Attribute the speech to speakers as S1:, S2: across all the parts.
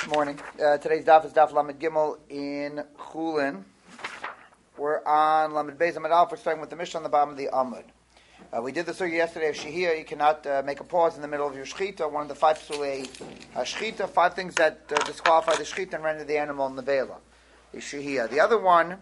S1: Morning. Today's daf is daf Lamed Gimel in Chulin. We're on Lamed Beis Amud Aleph. We're starting with the Mishnah on the bottom of the Amud. We did the sugya yesterday of Shehiyah. You cannot make a pause in the middle of your shechita. One of the five psulei shechita, five things that disqualify the shechita and render the animal nevela is Shehiyah. The other one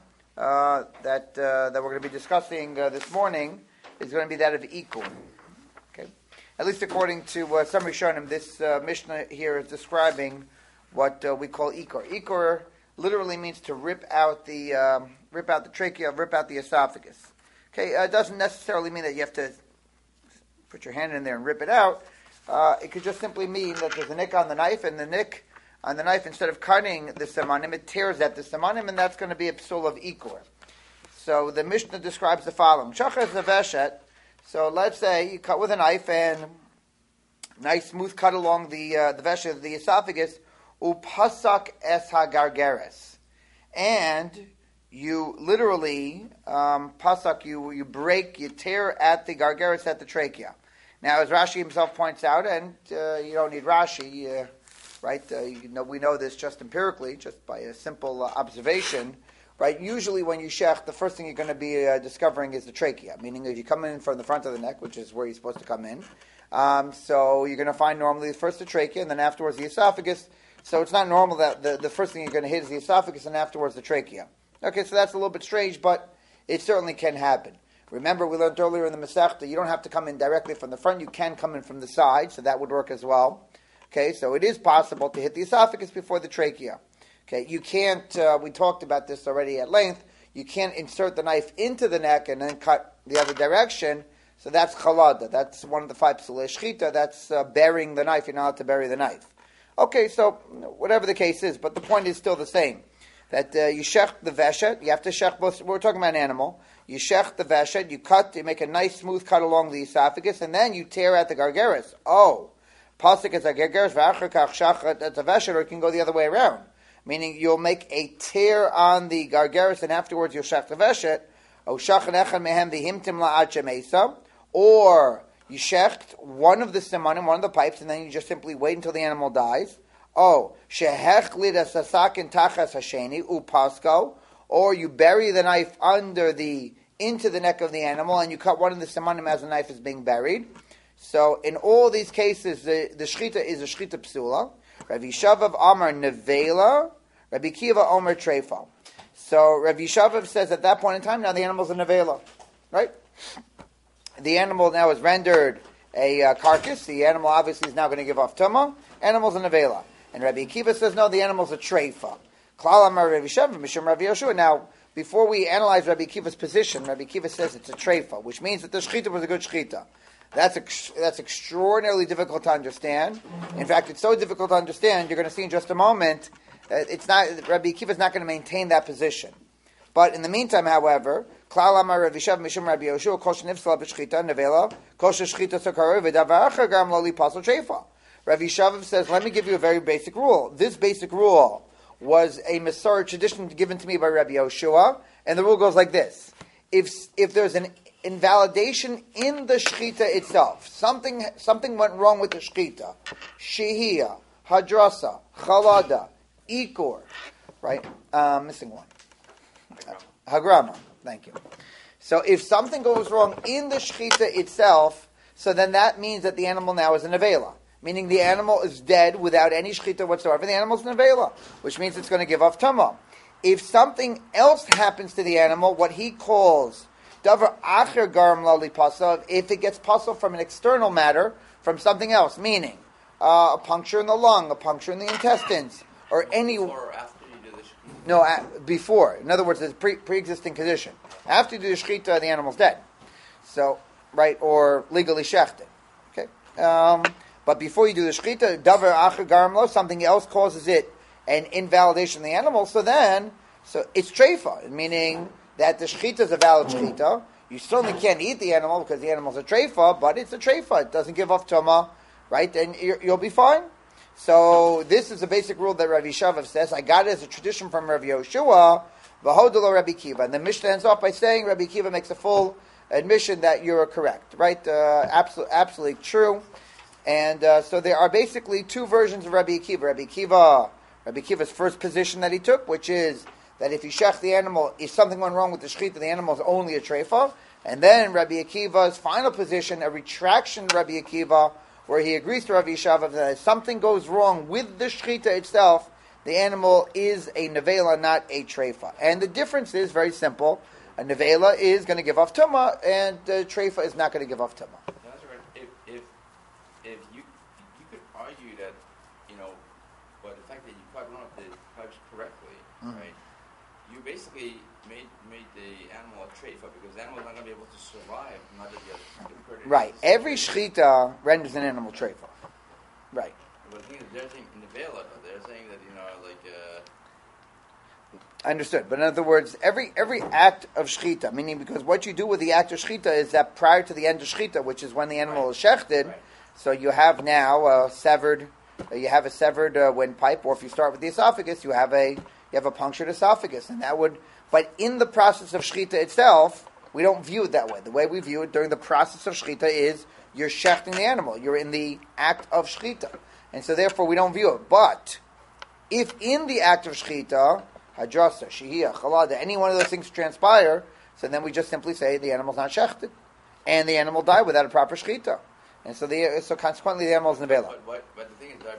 S1: that we're going to be discussing this morning is going to be that of Ikur. Okay, at least according to some Rishonim, this Mishnah here is describing what we call Ikur. Ikur literally means to rip out the trachea, rip out the esophagus. Okay, it doesn't necessarily mean that you have to put your hand in there and rip it out. It could just simply mean that there's a nick on the knife, and the nick on the knife, instead of cutting the semanim, it tears at the semanim, and that's going to be a psul of Ikur. So the Mishnah describes the following. Shachar zaveshet. So let's say you cut with a knife, and nice smooth cut along the veshet, the esophagus, upasak es hagargeres. And you literally, pasak, you break, you tear at the gargeres, at the trachea. Now, as Rashi himself points out, and you don't need Rashi, right? We know this just empirically, just by a simple observation, right? Usually when you shech, the first thing you're going to be discovering is the trachea, meaning if you come in from the front of the neck, which is where you're supposed to come in, so you're going to find normally first the trachea, and then afterwards the esophagus. So it's not normal that the first thing you're going to hit is the esophagus, and afterwards the trachea. Okay, so that's a little bit strange, but it certainly can happen. Remember, we learned earlier in the Masechta, you don't have to come in directly from the front, you can come in from the side, so that would work as well. Okay, so it is possible to hit the esophagus before the trachea. Okay, you can't, we talked about this already at length, you can't insert the knife into the neck and then cut the other direction, so that's chalada, that's one of the five psulei shechita, that's burying the knife, you're not allowed to bury the knife. Okay, so whatever the case is, but the point is still the same. That you shech the veshet, you have to shech both, we're talking about an animal, you shech the veshet, you cut, you make a nice smooth cut along the esophagus, and then you tear at the gargeres. Pasuk is a gargeres, v'achar kach shachat at the veshet, or it can go the other way around. Meaning you'll make a tear on the gargeres, and afterwards you'll shech the veshet, o shachan echan mehem v'himtim la'ad shemesa, or you shecht one of the simanim, one of the pipes, and then you just simply wait until the animal dies. Shehech lida sasakin tachas hasheni upasko, or you bury the knife into the neck of the animal, and you cut one of the simanim as the knife is being buried. So in all these cases, the shchita is a shchita psula. Rabbi Yishavav Amar nevela, Rabbi Kiva Omer trefa. So Rabbi Yishavav says at that point in time, now the animal's a nevela, right? The animal now is rendered a carcass. The animal obviously is now going to give off tumah. Animal's a nevela. And Rabbi Akiva says, no, the animal's a treifa. Klal Amar Rabbi Sheva, Mishum Rabbi Yoshua. Now, before we analyze Rabbi Akiva's position, Rabbi Akiva says it's a treifa, which means that the shechita was a good shechita. That's extraordinarily difficult to understand. In fact, it's so difficult to understand, you're going to see in just a moment, Rabbi Akiva is not going to maintain that position. But in the meantime, however, Klal Amar Rabbi Sheva, Mishum Rabbi Yoshua, Kol Shenifsala B'shechita, Nevela, Kol Shechita Sokaru, V'davar Acher Gam Lo Lipasel Treifa. Rabbi Yishavav says, let me give you a very basic rule. This basic rule was a Masorah tradition given to me by Rabbi Yoshua, and the rule goes like this. If there's an invalidation in the shechita itself, something went wrong with the shechita, shehiyah, hadrasa, chalada, ikur, right? Missing one. Hagrama, thank you. So if something goes wrong in the shechita itself, so then that means that the animal now is a nevela. Meaning the animal is dead without any shechita whatsoever. The animal's nevela, which means it's going to give off tumah. If something else happens to the animal, what he calls davar acher garam lali pasav, if it gets pasal from an external matter, from something else, meaning a puncture in the lung, a puncture in the intestines, or any...
S2: Before or after you do the shechita?
S1: No, before. In other words, it's a pre-existing condition. After you do the shechita, the animal's dead. So, right, or legally shechted. Okay. But before you do the shechita, davar acher garam lo, something else causes it an invalidation of the animal. So it's treifa, meaning that the shechita is a valid shechita. You certainly can't eat the animal because the animal's a treifa, but it's a treifa. It doesn't give off tumah, right? And you'll be fine. So this is a basic rule that Rabbi Yishavav says. I got it as a tradition from Rabbi Yoshua, v'hodelo Rabbi Kiva. And the Mishnah ends off by saying Rabbi Kiva makes a full admission that you're correct, right? Absolutely true. And so there are basically two versions of Rabbi Akiva. Rabbi Akiva Rabbi Akiva's first position that he took, which is that if you shech the animal, if something went wrong with the shechita, the animal is only a treifa. And then Rabbi Akiva's final position, a retraction to Rabbi Akiva, where he agrees to Rabbi Yishava that if something goes wrong with the shechita itself, the animal is a nevela, not a treifa. And the difference is very simple. A nevela is going to give off tumah, and the treifa is not going to give off tumah.
S2: That's right. If you could argue that, by the fact that you cut one of the pipes correctly, right? You basically made the animal a treifa because the animal is not going to be able to survive. Not that you
S1: right. Every shechita renders an animal treifa. Right.
S2: But the thing is, they're saying in the Vela, they're saying that
S1: Understood. But in other words, every act of shechita, meaning because what you do with the act of shechita is that prior to the end of shechita, which is when the animal is shechted, so you have now a severed windpipe, or if you start with the esophagus, you have a punctured esophagus, and that would. But in the process of shechita itself, we don't view it that way. The way we view it during the process of shechita is you're shechting the animal. You're in the act of shechita, and so therefore we don't view it. But if in the act of shechita, hadrasa, shihiyah, chalada, any one of those things transpire, so then we just simply say the animal's not shechted, and the animal died without a proper shechita, and so consequently the animal's nevela.
S2: But the thing is, what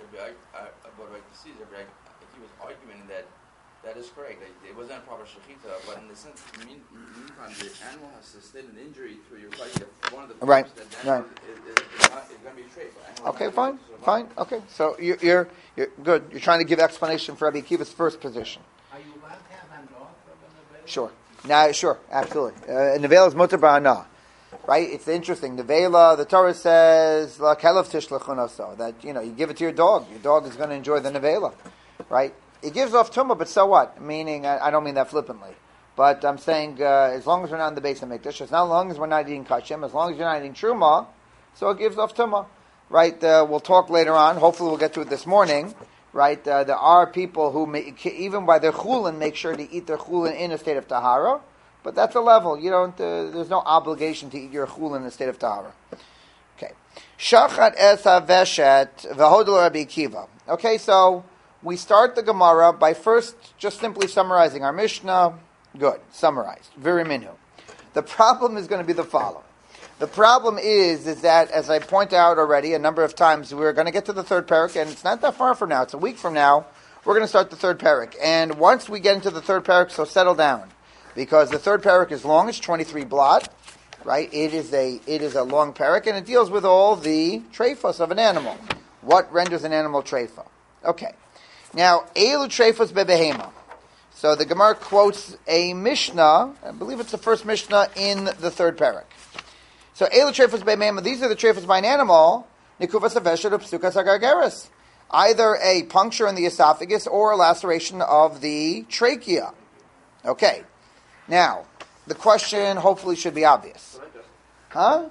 S2: I see is that he was arguing that is correct. It wasn't a proper shechita, but in the sense, meantime, the animal has sustained an injury to your body. One of the
S1: right,
S2: that right, is going to be treifa.
S1: Okay, fine. Okay, so you're good. You're trying to give explanation for Rabbi Akiva's first position.
S3: Are you allowed to have anah from a nevela?
S1: Sure. Sure, absolutely. Nevela is mutar ba'anah. Right? It's interesting. Nevela, the Torah says, La kelav tishlachun oso, that, you give it to your dog. Your dog is going to enjoy the nevela. Right? It gives off tumah, but so what? Meaning, I don't mean that flippantly. But I'm saying, as long as we're not in the base of Mikdash, as long as we're not eating kashim, as long as you're not eating truma, so it gives off tumah. Right? We'll talk later on. Hopefully we'll get to it this morning. Right? There are people who, even by their chulin, make sure to eat their chulin in a state of tahara. But that's a level. You don't. There's no obligation to eat your chulin in a state of tahara. Okay. Shachat es haveshet v'hodol Rabbi Akiva. Okay, so we start the Gemara by first just simply summarizing our Mishnah. Good. Summarized. Viriminu. The problem is going to be the following. The problem is that, as I point out already a number of times, we're going to get to the third parak, and it's not that far from now. It's a week from now. We're going to start the third parak. And once we get into the third parak, so settle down. Because the third parak is long, it's 23 blot, right? It is a long parak, and it deals with all the treifos of an animal. What renders an animal treifa? Okay. Now, Eilu treifos bebehema. So the Gemara quotes a Mishnah, I believe it's the first Mishnah in the third parak. So Eilu treifos bebehema, these are the treifos by an animal, nikufas aveshet or psukas agargeres. Either a puncture in the esophagus or a laceration of the trachea. Okay. Now, the question hopefully should be obvious. Huh?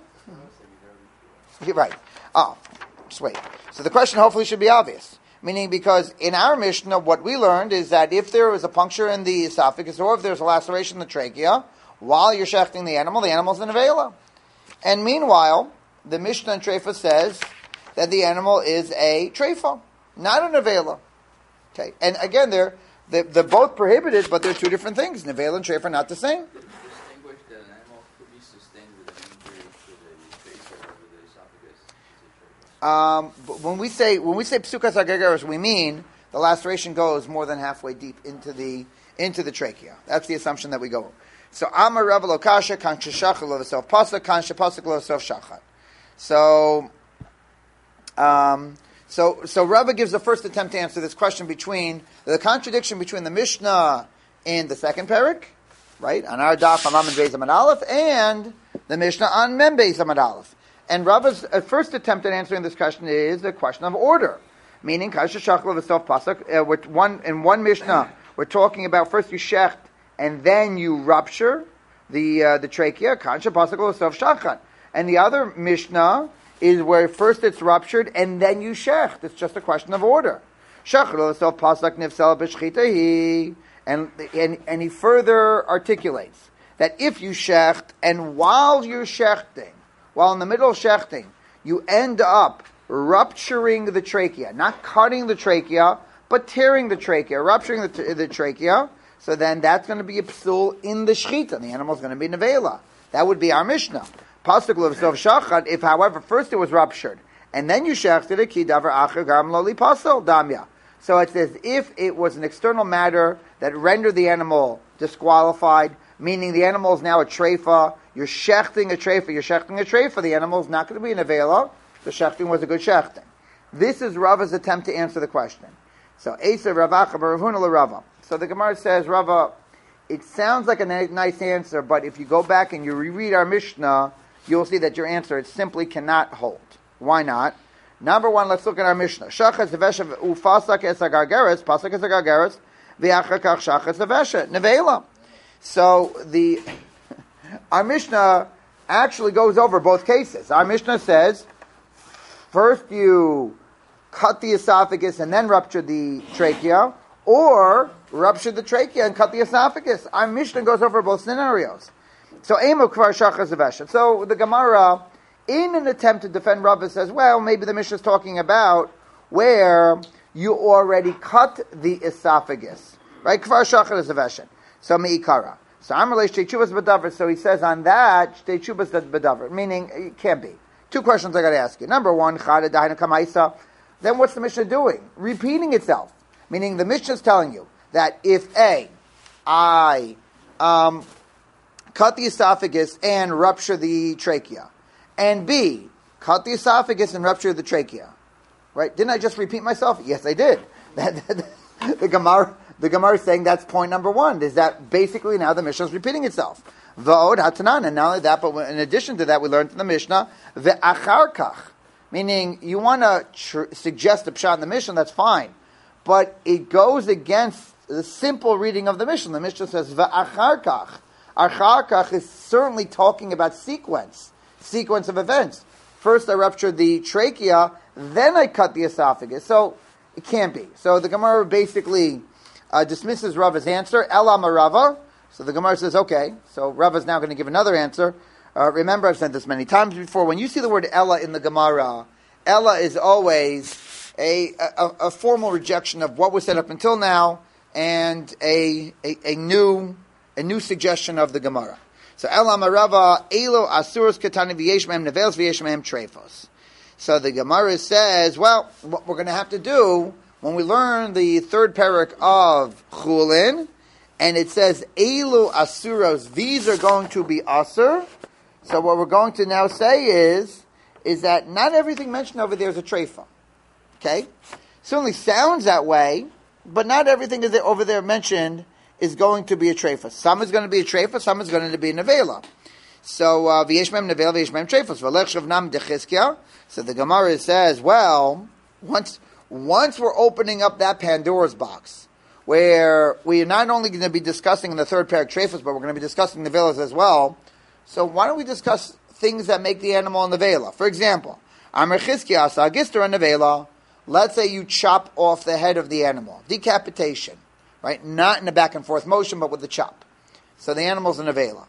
S1: You're right. Just wait. So the question hopefully should be obvious. Meaning because in our Mishnah, what we learned is that if there is a puncture in the esophagus or if there's a laceration in the trachea, while you're shechting the animal's in a nevela. And meanwhile, the Mishnah in Treifa says that the animal is a treifa, not a nevela. Okay. And again, they're both prohibited, but they're two different things. Nevela and treifa are not the same.
S2: Distinguish that an animal could be sustained with an injury to the trachea or the esophagus.
S1: When we say psukas agargeres, we mean the laceration goes more than halfway deep into the trachea. That's the assumption that we go. So Amar Rav lo kasha kan sheshachar lo v'sof pasuk kan shepasuk lo v'sof shachar. So Rava gives the first attempt to answer this question between the contradiction between the Mishnah in the second parak, right, on our daf on Lamed Beis Amud Aleph, and the Mishnah on Mem Beis Amud Aleph. And Rava's first attempt at answering this question is the question of order, meaning kasha shachla v'sof pasuk. In one Mishnah, we're talking about first you shecht and then you rupture the trachea, kasha pasuk v'sof shachan, and the other Mishnah is where first it's ruptured and then you shecht. It's just a question of order. And he further articulates that if you shecht and while in the middle of shechting, you end up rupturing the trachea, not cutting the trachea, but tearing the trachea, rupturing the trachea, so then that's going to be a psul in the shechita. The animal's going to be nevela. That would be our Mishnah. Pasuk l'v'sov shachad, if however first it was ruptured, and then you shechted it, ki davar acher gam lo li pasel damya. So it's as if it was an external matter that rendered the animal disqualified, meaning the animal is now a treifa. You're shechting a treifa, the animal is not going to be an avela. The shechting was a good shechting. This is Rava's attempt to answer the question. So, Esa Ravacha Baravuna Rava. So the Gemara says, Rava, it sounds like a nice answer, but if you go back and you reread our Mishnah, you'll see that your answer it simply cannot hold. Why not? Number one, let's look at our Mishnah. Shachas Zavesha ufasak esagargeres, pasak esagargeres, v'achakach shachas Zavesha, nevela. So our Mishnah actually goes over both cases. Our Mishnah says, first you cut the esophagus and then rupture the trachea, or rupture the trachea and cut the esophagus. Our Mishnah goes over both scenarios. So Emo Kvar Shachas Zavesha. So the Gemara, in an attempt to defend Rava, says, well, maybe the Mishnah is talking about where you already cut the esophagus. Right? Kvar Shachas Zavesha. So Me'ikara. So Amalei Shtei Tshuvas B'davar. So he says on that, Shtei Tshuvas B'davar. Meaning, it can't be. Two questions I got to ask you. Number one, Chada Daina Kamaisa. Then what's the Mishnah doing? Repeating itself. Meaning the Mishnah is telling you that if A, I cut the esophagus and rupture the trachea, and B, cut the esophagus and rupture the trachea, right? Didn't I just repeat myself? Yes, I did. The Gemara is saying that's point number one, is that basically now the Mishnah is repeating itself. V'od hatanan, and not only that, but in addition to that, we learned from the Mishnah, ve'achar kach, meaning you want to suggest a pshat in the Mishnah, that's fine, but it goes against the simple reading of the Mishnah. The Mishnah says, ve'achar kach. Achar kach is certainly talking about sequence of events. First I ruptured the trachea, then I cut the esophagus. So it can't be. So the Gemara basically dismisses Rava's answer, Ela Marava. So the Gemara says, okay, so Rava's now going to give another answer. Remember, I've said this many times before, when you see the word Ela in the Gemara, Ela is always a formal rejection of what was said up until now, and a new suggestion of the Gemara. So Ela Marava, Elo Asuros Katani V'yesh Mehem Nevels V'yesh Mehem Trefos. So the Gemara says, well, what we're going to have to do, when we learn the third parak of Chulin, and it says, Elu Asuros, these are going to be Asur. So what we're going to now say is that not everything mentioned over there is a treifa. Okay? Certainly sounds that way, but not everything is over there mentioned is going to be a treifa. Some is going to be a treifa, some is going to be a nevela. So, v'yesh mem nevela, v'yesh mem treifos. V'lech shavnam dechizkia. So the Gemara says, well, once we're opening up that Pandora's box, where we are not only going to be discussing in the third parak treifos, but we're going to be discussing nevelas as well. So why don't we discuss things that make the animal a nevela? For example, Amar Chizkia asa gistra nevela. Let's say you chop off the head of the animal. Decapitation. Right? Not in a back and forth motion, but with the chop. So the animal's a nevela.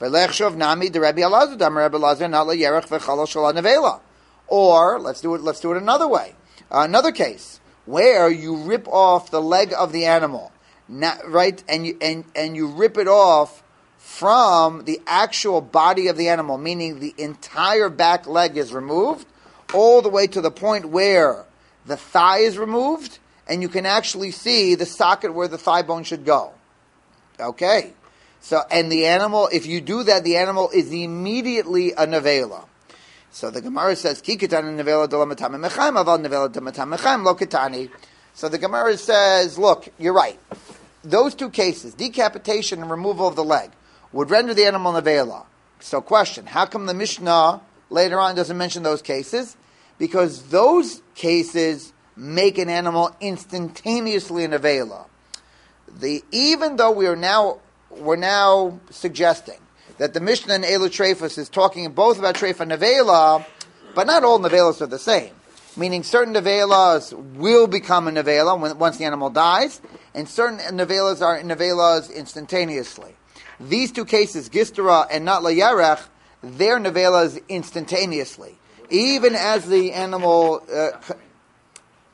S1: Or let's do it another way. Another case where you rip off the leg of the animal, right? And you rip it off from the actual body of the animal, meaning the entire back leg is removed, all the way to the point where the thigh is removed, and you can actually see the socket where the thigh bone should go. Okay. So, and the animal, if you do that, the animal is immediately a nevela. So the Gemara says, Ki ketani nevela d'lamatam mechaim, aval nevela d'lamatam mechaim lo ketani. So the Gemara says, look, you're right. Those two cases, decapitation and removal of the leg, would render the animal nevela. So question, how come the Mishnah later on doesn't mention those cases? Because those cases make an animal instantaneously a nevela. Even though we're now suggesting that the Mishnah in Elu Treifos is talking both about Treifa and nevela, but not all nevelas are the same. Meaning certain nevelas will become a nevela once the animal dies, and certain nevelas are nevelas instantaneously. These two cases, Gistera and not Layarech, they're nevelas instantaneously. Even as the animal,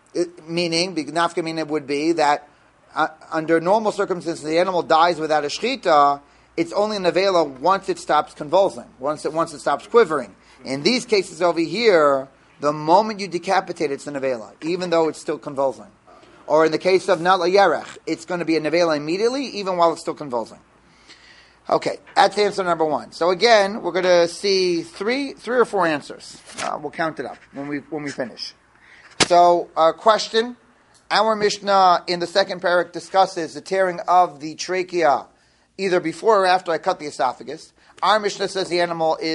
S1: Meaning, nafka mina would be that under normal circumstances, the animal dies without a shechita. It's only a nevela once it stops convulsing, once it stops quivering. In these cases over here, the moment you decapitate, it's a nevela, even though it's still convulsing. Or in the case of nala yerech, it's going to be a nevela immediately, even while it's still convulsing. Okay, that's answer number one. So again, we're going to see three or four answers. We'll count it up when we finish. So, question: our Mishnah in the second parak discusses the tearing of the trachea either before or after I cut the esophagus. Our Mishnah says the animal our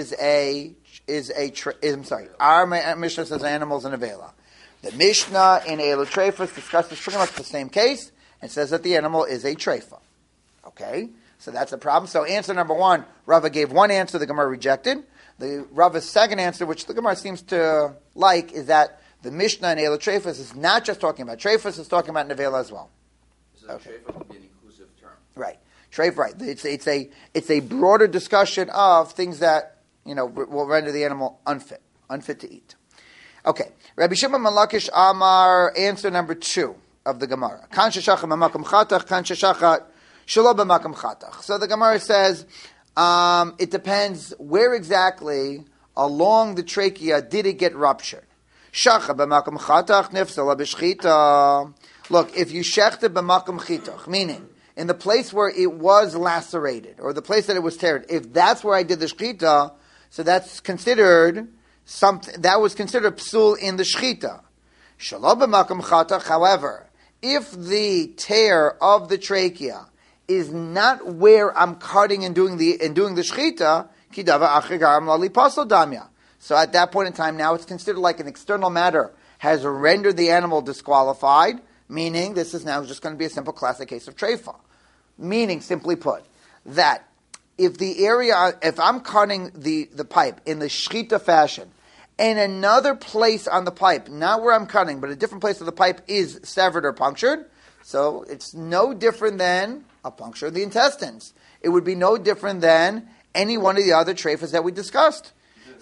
S1: Mishnah says the animal is an avela. The Mishnah in Eilu Treifas discusses pretty much the same case and says that the animal is a treifa. Okay, so that's the problem. So answer number one, Rava gave one answer, the Gemara rejected. The Rava's second answer, which the Gemara seems to like, is that the Mishnah in Eilu Treifas is not just talking about treifas, it's talking about nevela as well.
S2: So okay. Treifa would be an inclusive term.
S1: Right. Treif, right. It's a broader discussion of things that, will render the animal unfit to eat. Okay. Rabbi Shimon ben Lakish Amar, answer number 2 of the Gemara. Kan sheshachat b'makam chatach, kan sheshachat shelo b'makam chatach. So the Gemara says, it depends where exactly along the trachea did it get ruptured. Shachah b'makam chatach nifsala b'shchita. Look, if you shechted b'makam chitach, meaning in the place where it was lacerated, or the place that it was teared, if that's where I did the shchita, so that's considered something that was considered psul in the shchita. Shalom b'makam chatach. However, if the tear of the trachea is not where I'm cutting and doing the shchita, kidava achigaram lali pasal damya. So at that point in time, now it's considered like an external matter has rendered the animal disqualified. Meaning, this is now just going to be a simple classic case of treifa. Meaning, simply put, that if I'm cutting the pipe in the shchita fashion, and another place on the pipe, not where I'm cutting, but a different place of the pipe is severed or punctured, so it's no different than a puncture of the intestines. It would be no different than any one of the other treifas that we discussed.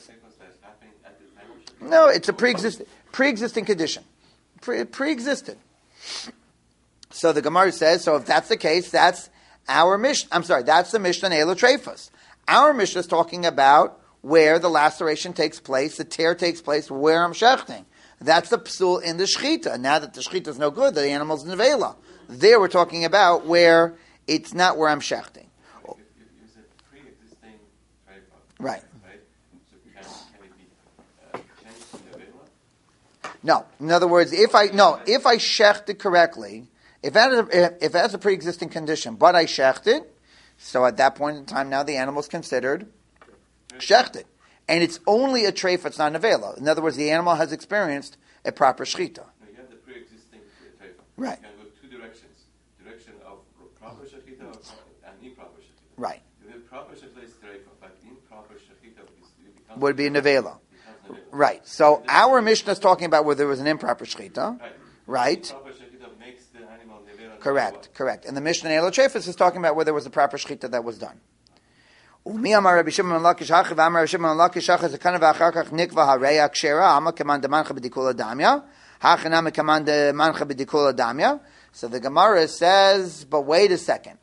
S1: No, it's a pre-existing condition. Pre-existed. So the Gemara says, so if that's the case, that's our Mishnah. That's the Mishnah in Eilu Treifas. Our Mishnah is talking about where the laceration takes place, the tear takes place, where I'm shechting. That's the psul in the shchita. Now that the shchita is no good, the animal's nevela. There we're talking about where it's not where I'm shechting.
S4: If it's a pre-existing treifa,
S1: right?
S4: So can it be changed to nevela?
S1: No. In other words, if I shecht it correctly, if it has a pre-existing condition, but I shecht it, so at that point in time, now the animal is considered shechted. And it's only a treif, it's not nevela. In other words, the animal has experienced a proper shechita.
S4: No, you have the pre-existing treifa.
S1: Right.
S4: You can go two directions. Direction of proper shechita and improper shechita.
S1: Right.
S4: The proper shechita is treifa, but improper shechita
S1: would be nevela. Right. So our Mishnah is talking about where there was an improper shechita. Right.
S4: Improper shechita makes the animal nevela.
S1: Correct. And the Mishnah in Eilu Treifas is talking about where there was a proper shechita that was done. Umi amar Rabbi Shimon ben Lakish hachi v'amar Rabbi Shimon ben Lakish hachi zekana v'achar kach nikva hareya kshera ama kaman demancha b'dikul adamya hachinam kaman demancha b'dikul adamya. So the Gemara says, but wait a second.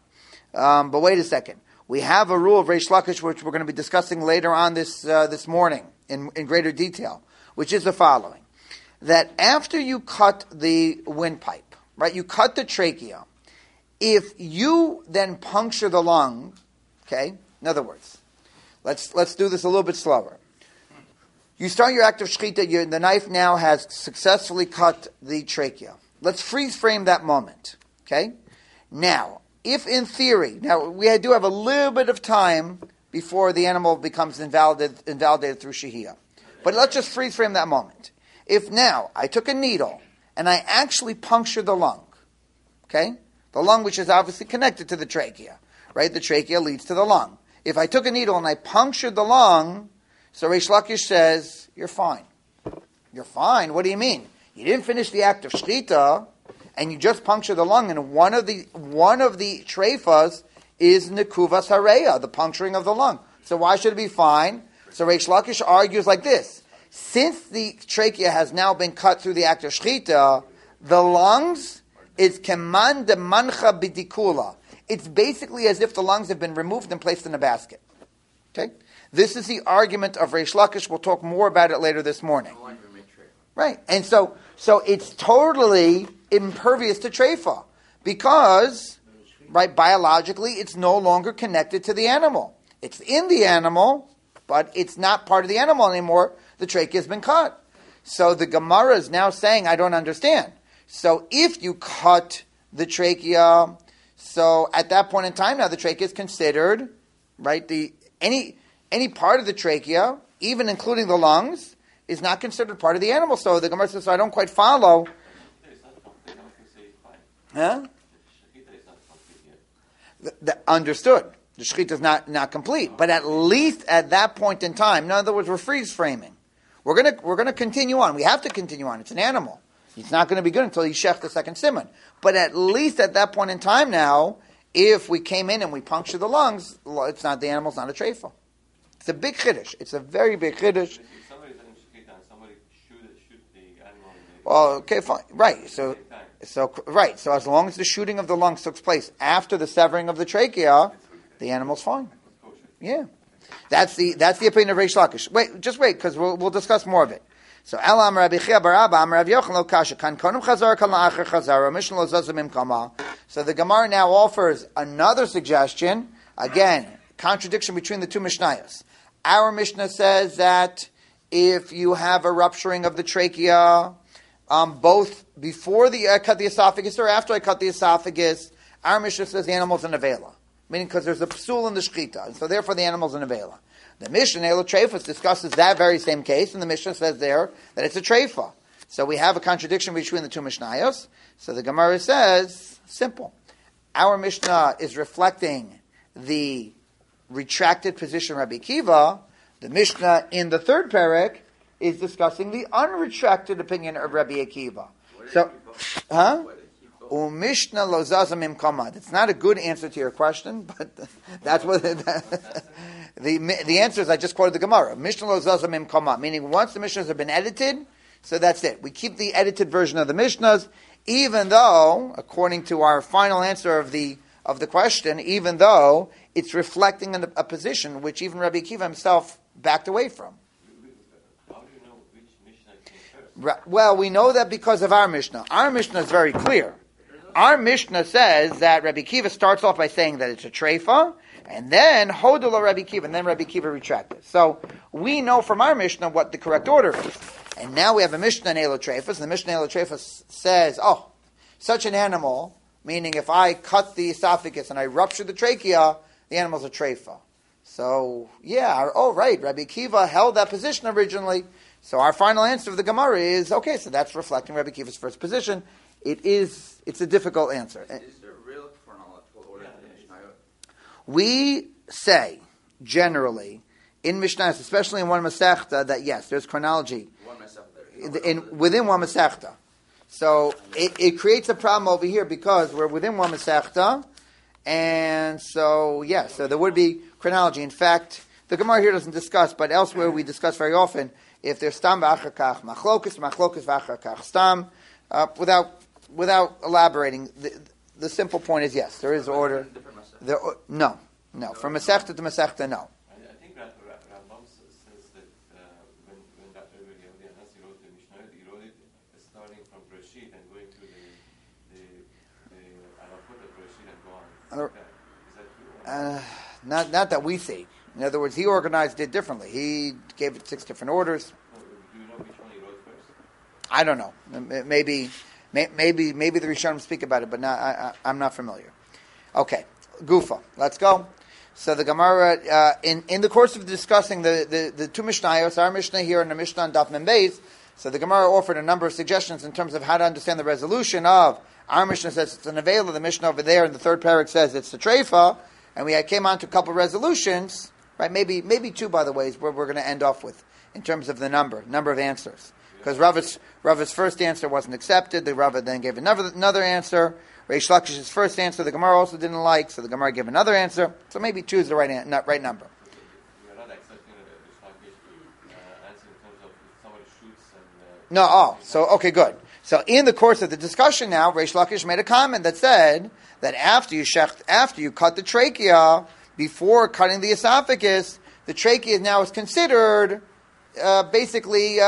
S1: We have a rule of Reish Lakish which we're going to be discussing later on this morning in greater detail, which is the following: that after you cut the windpipe, right, you cut the trachea, if you then puncture the lung, okay. In other words, let's do this a little bit slower. You start your act of shechita, the knife now has successfully cut the trachea. Let's freeze frame that moment. Okay? Now, if in theory, we do have a little bit of time before the animal becomes invalidated through shehiyah. But let's just freeze frame that moment. If now I took a needle and I actually punctured the lung, okay? The lung which is obviously connected to the trachea, right? The trachea leads to the lung. If I took a needle and I punctured the lung, so Reish Lakish says, you're fine. You're fine? What do you mean? You didn't finish the act of shechita, and you just punctured the lung, and one of the treifas is nekuvas hareya, the puncturing of the lung. So why should it be fine? So Reish Lakish argues like this: since the trachea has now been cut through the act of shechita, The lungs is keman de mancha bidikula. It's basically as if the lungs have been removed and placed in a basket. Okay? This is the argument of Reish Lakish. We'll talk more about it later this morning. Right. And so it's totally impervious to treifa because, right, biologically, it's no longer connected to the animal. It's in the animal, but it's not part of the animal anymore. The trachea has been cut. So the Gemara is now saying, I don't understand. So if you cut the trachea, so at that point in time, now the trachea is considered, right, any part of the trachea, even including the lungs, is not considered part of the animal. So the Gemara says, so I don't quite follow. Huh? Understood. The shechita is not complete, but at least at that point in time, in other words, we're freeze framing. We're gonna continue on. We have to continue on. It's an animal. It's not going to be good until you shech the second simon. But at least at that point in time now, if we came in and we puncture the lungs, it's not the animal's not a treifa. It's a big chiddush. It's a very big chiddush.
S4: If somebody's in shechita and somebody shoot the animal.
S1: Well, okay, fine, right. So as long as the shooting of the lungs took place after the severing of the trachea, the animal's fine. Yeah, that's the opinion of Reish Lakish. Wait, because we'll discuss more of it. So Elam Rabbi Chia bar Abba Rav Yochanan lo kasha kan konum chazar kan la'acher chazar Mishnah lo zazim imkama. So the Gemara now offers another suggestion. Again, contradiction between the two Mishnayos. Our Mishnah says that if you have a rupturing of the trachea, both before I cut the esophagus or after I cut the esophagus, our Mishnah says the animal's an avela. Meaning because there's a psul in the shechita, and so therefore the animal's an avela. The Mishnah, Elo Treifas, discusses that very same case, and the Mishnah says there that it's a treifa. So we have a contradiction between the two Mishnayos. So the Gemara says, simple. Our Mishnah is reflecting the retracted position of Rabbi Akiva. The Mishnah in the third parak is discussing the unretracted opinion of Rabbi Akiva. So, Mishnah lo zazam imkama. It's not a good answer to your question, but that's what the answer is. I just quoted the Gemara. Mishnah lo zazam imkama, meaning once the Mishnahs have been edited, so that's it. We keep the edited version of the Mishnahs, even though, according to our final answer of the question, even though it's reflecting a position which even Rabbi Akiva himself backed away from.
S4: How do you know which Mishnah came first?
S1: Right. Well, we know that because of our Mishnah. Our Mishnah is very clear. Our Mishnah says that Rabbi Akiva starts off by saying that it's a treifa, and then Hodula Rabbi Akiva, and then Rabbi Akiva retracted. So we know from our Mishnah what the correct order is. And now we have a Mishnah in Elo Treifas, and the Mishnah in Elo Treifas says, such an animal, meaning if I cut the esophagus and I rupture the trachea, the animal's a treifa. So, right, Rabbi Akiva held that position originally. So our final answer of the Gemara is, okay, so that's reflecting Rabbi Akiva's first position. It's a difficult answer.
S2: Is there a real chronological order in the Mishnah?
S1: We say, generally, in Mishnah, especially in one Masechta, that yes, there's chronology.
S2: One Masechta.
S1: Within one Masechta. So it creates a problem over here because we're within one Masechta, and so there would be chronology. In fact, the Gemara here doesn't discuss, but elsewhere we discuss very often, if there's stam v'achar kach machlokus v'achar kach stam, without elaborating, the simple point is yes, there is order. No. From Masechta to Masechta, no.
S4: I think Rambam says that when Dr. Yehuda Hanasi wrote the Mishnah, he wrote it starting from Breshit and going through the Alachot of Breshit and go on. Is that true?
S1: Not that we see. In other words, he organized it differently. He gave it 6 different orders.
S4: Do you know which one he wrote first?
S1: I don't know. Maybe the Rishonim speak about it, but I'm not familiar. Okay, Gufa. Let's go. So the Gemara, in the course of discussing the two Mishnayos, our Mishnah here and the Mishnah on Daf Mem Beis, so the Gemara offered a number of suggestions in terms of how to understand the resolution of our Mishnah says it's an avela, the Mishnah over there in the third parak says it's the treifa, and we came on to a couple of resolutions, right? Maybe 2, by the way, is where we're going to end off with in terms of the number of answers. Because Rava's first answer wasn't accepted, the Rava then gave another answer. Reish Lakish's first answer the Gemara also didn't like, so the Gemara gave another answer. So maybe 2 is the right number.
S4: We are not accepting the Reish Lakish answer in terms of if somebody shoots and...
S1: No, okay, good. So in the course of the discussion now, Reish Lakish made a comment that said that after you cut the trachea, before cutting the esophagus, the trachea now is considered basically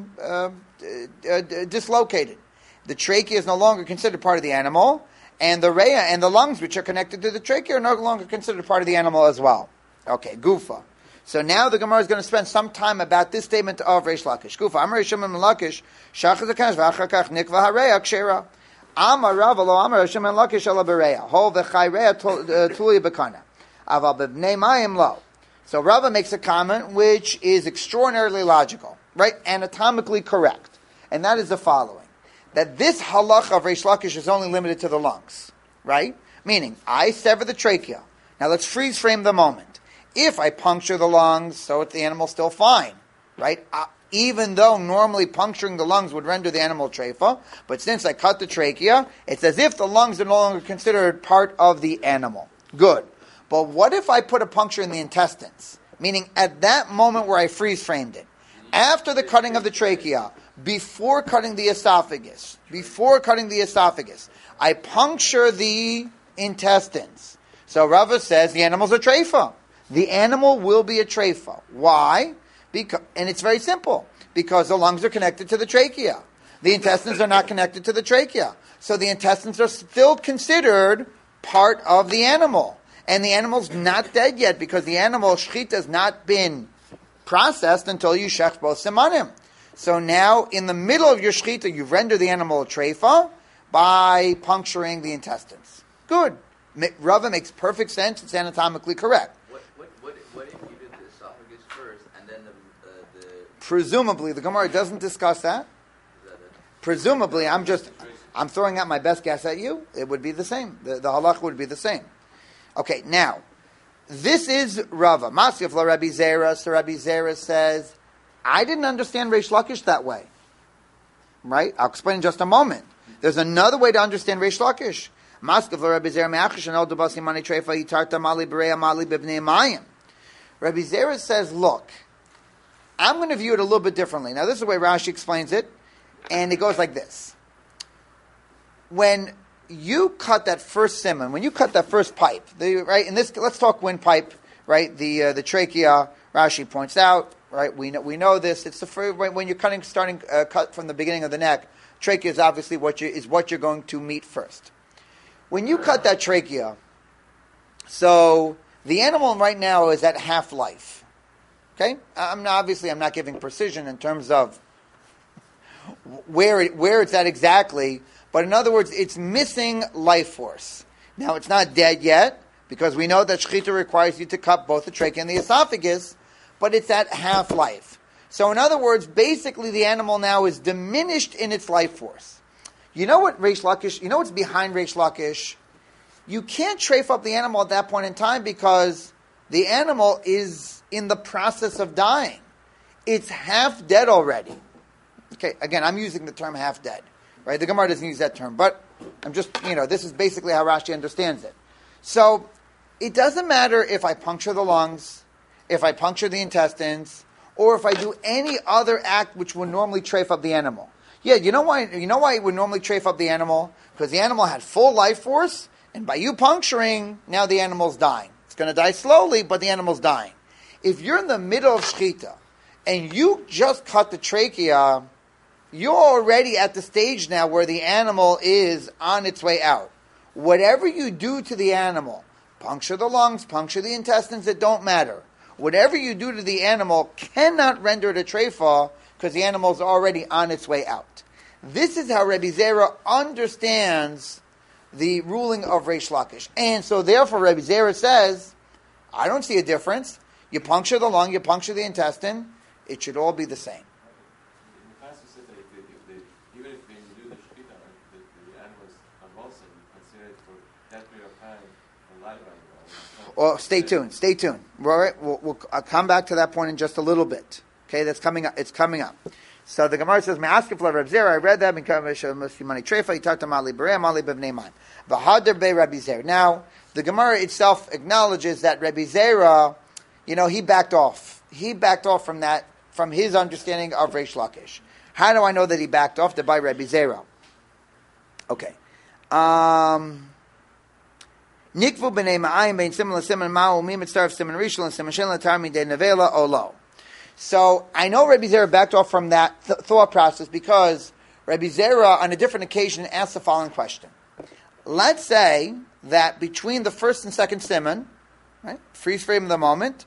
S1: dislocated. The trachea is no longer considered part of the animal, and the rhea and the lungs, which are connected to the trachea, are no longer considered part of the animal as well. Okay, Gufa. So now the Gemara is going to spend some time about this statement of Reish Lakish. Gufa, Amar Rishon ben Lakish, Shachaz HaKash v'achar kach nikva hareya kshera. Amar Rav lo Amar Rishon ben Lakish ala bereya. Hol v'chai reya tuli b'kana. Aval b'bnei mayim lo. So Rava makes a comment which is extraordinarily logical, right? Anatomically correct. And that is the following. That this halach of Reish Lakish is only limited to the lungs, right? Meaning, I sever the trachea. Now let's freeze frame the moment. If I puncture the lungs, so the animal's still fine, right? Even though normally puncturing the lungs would render the animal treifa, but since I cut the trachea, it's as if the lungs are no longer considered part of the animal. Good. But what if I put a puncture in the intestines? Meaning at that moment where I freeze framed it, after the cutting of the trachea, before cutting the esophagus, I puncture the intestines. So Rava says the animal's a treifa. The animal will be a treifa. Why? And it's very simple. Because the lungs are connected to the trachea. The intestines are not connected to the trachea. So the intestines are still considered part of the animal. And the animal's not dead yet because the animal, shechita, has not been processed until you shech both simanim. So now, in the middle of your shechita, you've rendered the animal a treifa by puncturing the intestines. Good. Rava makes perfect sense. It's anatomically correct.
S2: What if you did the esophagus first and then the...
S1: Presumably, the Gemara doesn't discuss that. Presumably, I'm throwing out my best guess at you. It would be the same. The halach would be the same. Okay, now, this is Rava. Masyaf la Rabbi Zera. So Rabbi Zera says, I didn't understand Reish Lakish that way. Right? I'll explain in just a moment. There's another way to understand Reish Lakish. Masyaf la Rabbi Zera me'achish and el dubasi mani treifa yitarta mali b'reya mali b'bnei mayim. Rabbi Zera says, look, I'm going to view it a little bit differently. Now, this is the way Rashi explains it, and it goes like this. When you cut that first simon, when you cut that first pipe, right? In this, let's talk windpipe, right? The trachea. Rashi points out, right? We know this. It's the first, when you're cut from the beginning of the neck. Trachea is obviously what you're going to meet first. When you cut that trachea, so the animal right now is at half life. Okay, I'm not giving precision in terms of where it's at exactly. But in other words, it's missing life force. Now, it's not dead yet, because we know that shechita requires you to cut both the trachea and the esophagus, but it's at half-life. So in other words, basically the animal now is diminished in its life force. You know what's behind Reish Lakish? You can't trafe up the animal at that point in time because the animal is in the process of dying. It's half dead already. Okay, again, I'm using the term half dead. Right? The Gemara doesn't use that term, but I'm just, this is basically how Rashi understands it. So, it doesn't matter if I puncture the lungs, if I puncture the intestines, or if I do any other act which would normally trafe up the animal. Yeah, you know why it would normally trafe up the animal? Because the animal had full life force, and by you puncturing, now the animal's dying. It's going to die slowly, but the animal's dying. If you're in the middle of shechita, and you just cut the trachea, you're already at the stage now where the animal is on its way out. Whatever you do to the animal, puncture the lungs, puncture the intestines, it don't matter. Whatever you do to the animal cannot render it a treifa because the animal is already on its way out. This is how Rabbi Zera understands the ruling of Reish Lakish. And so therefore Rabbi Zera says, I don't see a difference. You puncture the lung, you puncture the intestine, it should all be the same. Well, stay tuned. We'll come back to that point in just a little bit. Okay, that's coming up. It's coming up. So the Gemara says, "Me'askif la Reb Zera." I read that. Now, the Gemara itself acknowledges that Rabbi Zera, he backed off. He backed off from his understanding of Reish Lakish. How do I know that he backed off? By Rabbi Zera. Okay. Nikvu b'nei ma'ayim bein siman l'siman ma'u mi mitzaref siman rishon l'siman shen l'tar midei nevela olo. So I know Rabbi Zera backed off from that thought process because Rabbi Zera on a different occasion asked the following question. Let's say that between the first and second siman, right, freeze frame of the moment,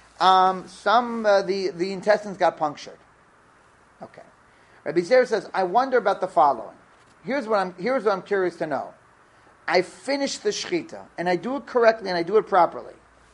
S1: the intestines got punctured. Okay. Rabbi Zera says, I wonder about the following. Here's what I'm curious to know. I finish the shechita, and I do it correctly, and I do it properly.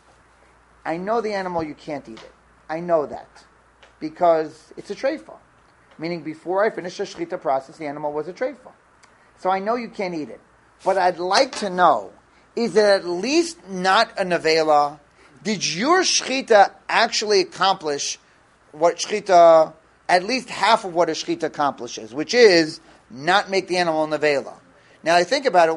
S1: I know the animal, you can't eat it. I know that. Because it's a treifa. Meaning before I finish the shechita process, the animal was a treifa. So I know you can't eat it. But I'd like to know, is it at least not a nevela? Did your shechita actually accomplish what shechita, at least half of what a shechita accomplishes, which is not make the animal a nevela? Now I think about it,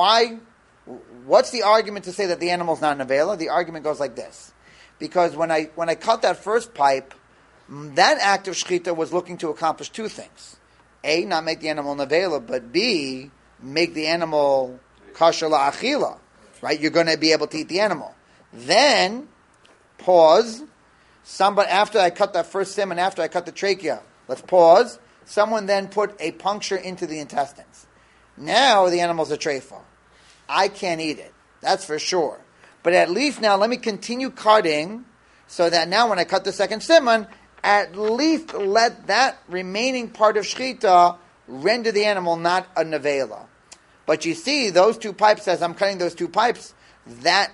S1: what's the argument to say that the animal's not a nevela? The argument goes like this. Because when I cut that first pipe, that act of shechita was looking to accomplish two things. A, not make the animal nevela, but B, make the animal kosher la'achila. Right? You're going to be able to eat the animal. Then, pause. After I cut that first siman, after I cut the trachea, let's pause. Someone then put a puncture into the intestines. Now the animal's a treifa. I can't eat it. That's for sure. But at least now let me continue cutting so that now when I cut the second siman, at least let that remaining part of shechita render the animal not a nevela. But you see, those two pipes, as I'm cutting those two pipes, that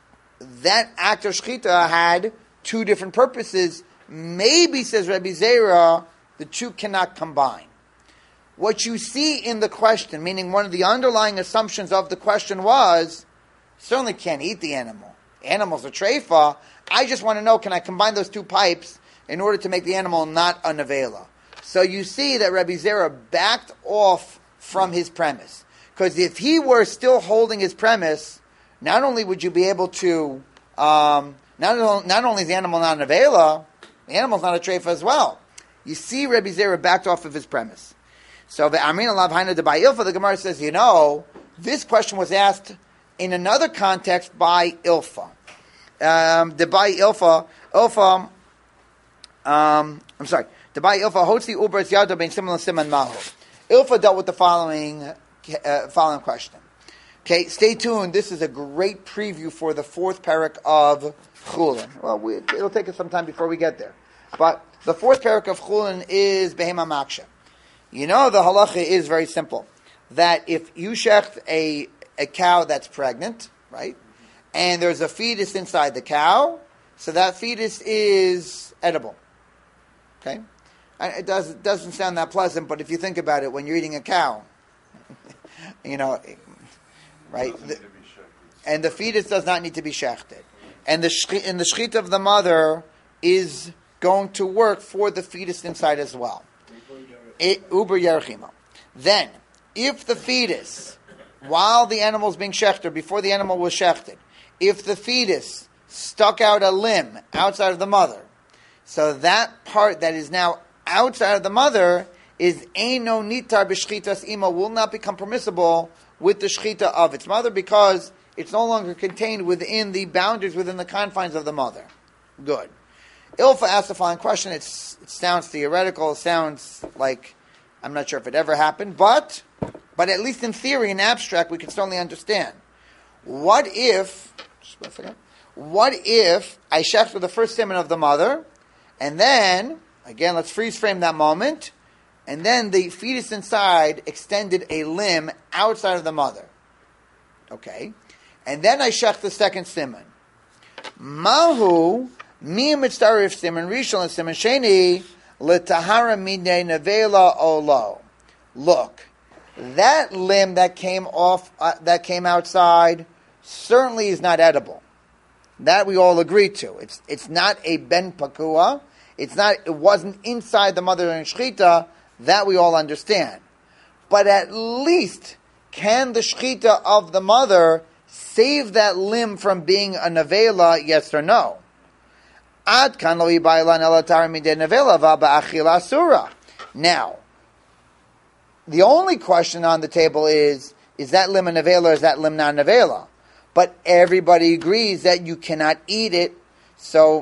S1: act of shechita had two different purposes. Maybe, says Rabbi Zera, the two cannot combine. What you see in the question, meaning one of the underlying assumptions of the question was, certainly can't eat the animal. Animal's a treifa. I just want to know, can I combine those two pipes in order to make the animal not a nevela? So you see that Rabbi Zera backed off from his premise. Because if he were still holding his premise, not only would you be able to, not only is the animal not a nevela, the animal's not a treifa as well. You see Rabbi Zera backed off of his premise. So the Amrin Alav Haina de Ilfa, the Gemara says, this question was asked in another context by Ilfa. The by Ilfa, the by Ilfa Hotzi Ubers Yada Ben Simon Siman Mahu. Ilfa dealt with the following question. Okay, stay tuned. This is a great preview for the fourth parak of Chulin. Well, it'll take us some time before we get there. But the fourth parak of Chulin is Behema Maksha. The halacha is very simple. That if you shecht a cow that's pregnant, right, and there's a fetus inside the cow, so that fetus is edible. Okay? It doesn't sound that pleasant, but if you think about it, when you're eating a cow, right, and the fetus does not need to be shechted. And the shechita of the mother is going to work for the fetus inside as well. Uber Yerachimo. Then, if the fetus, while the animal is being shechted, before the animal was shechted, if the fetus stuck out a limb outside of the mother, so that part that is now outside of the mother is eino nitar b'shchitas ima, will not become permissible with the shechita of its mother because it's no longer contained within the boundaries, within the confines of the mother. Good. Ilfa asked the following question. It sounds theoretical. It sounds like, I'm not sure if it ever happened, but at least in theory, in abstract, we can certainly understand. What if I shechted the first siman of the mother, and then, again, let's freeze frame that moment, and then the fetus inside extended a limb outside of the mother. Okay? And then I shech the second siman. Mahu mi mitzarif siman rishon and siman sheni l'tahara midnei nevela olo. Look, that limb that came outside certainly is not edible. That we all agree to. It's not a ben pakua. It wasn't inside the mother in shechita. That we all understand. But at least, can the shechita of the mother save that limb from being a nevela, yes or no? Ad kan lo yibaylan elatar midei nevela va ba'achila asura. Now, the only question on the table is that lim a nevela or is that lim not nevela? But everybody agrees that you cannot eat it. So